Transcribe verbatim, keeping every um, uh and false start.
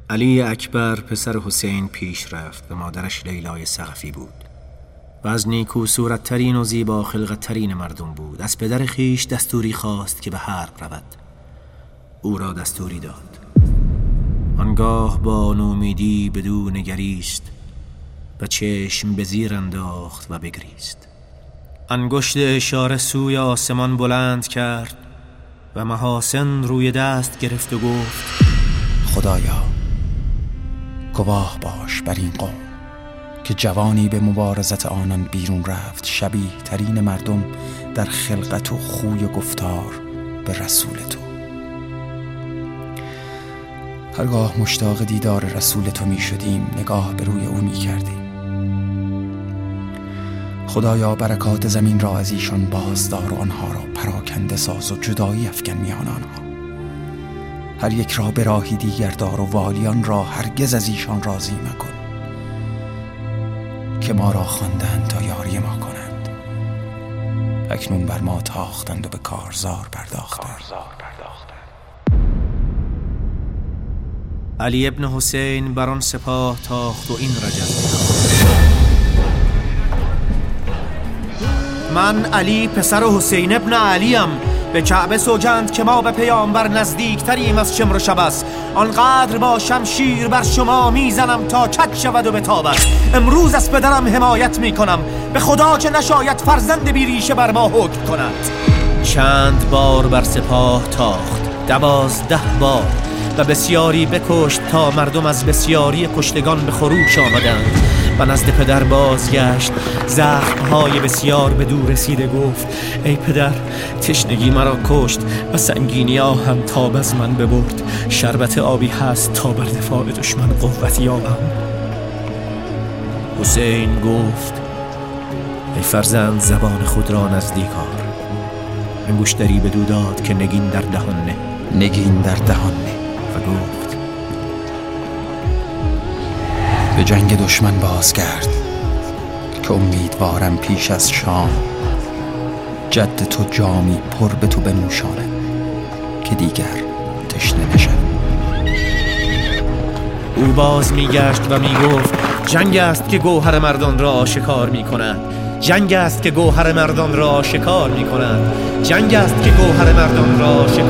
علی اکبر پسر حسین پیش رفت و مادرش لیلای ثقفی بود و از نیکو صورتترین و زیبا خلقتترین مردم بود. از پدر خیش دستوری خواست که به حرب رود. او را دستوری داد. آنگاه با نومیدی بدو نگریست و چشم به زیر انداخت و بگریست. انگشت اشاره سوی آسمان بلند کرد و محاسن روی دست گرفت و گفت: خدایا گواه باش بر این قوم که جوانی به مبارزت آنان بیرون رفت، شبیه ترین مردم در خلقت و خوی و گفتار به رسول تو. هرگاه مشتاق دیدار رسول تو می شدیم نگاه به روی او می کردیم. خدایا برکات زمین را از ایشان بازدار و آنها را پراکنده ساز و جدایی افکن میان آنها. هر یک را به راهی دیگر دار و والیان را هرگز از ایشان راضی مکن که ما را خواندند تا یاری ما کنند. اکنون بر ما تاختند و به کارزار پرداختند. علی ابن حسین بر آن سپاه تاخت و این رجز: من علی پسر حسین ابن علیم به کعبه سوگند که ما به پیامبر نزدیک تریم از شمر و شبس. آنقدر با شمشیر بر شما میزنم تا کج شود و بتابد. امروز از پدرم حمایت میکنم، به خدا که نشاید فرزند بیریشه بر ما حکم کند. چند بار بر سپاه تاخت، دوازده بار، و بسیاری بکشت تا مردم از بسیاری کشتگان به خروش آمدند و نزد پدر بازگشت. زخمهای بسیار به دور رسیده گفت: ای پدر، تشنگی مرا کشت و سنگینی آهم تاب از من ببرد. شربت آبی هست تا بر دفاع دشمن قوت یابم. حسین گفت: ای فرزند، زبان خود را نزدیک آر. انگشتری بدو داد که نگین در دهان نه. نگین در دهان نه و گفت: به جنگ دشمن بازگرد که امیدوارم پیش از شام جد تو جامی پر به تو بنوشانه که دیگر تشنه نشد. او باز میگشت و میگفت: جنگ است که گوهر مردان را آشکار میکند. جنگ است که گوهر مردان را آشکار میکند. جنگ است که گوهر مردان را آشکار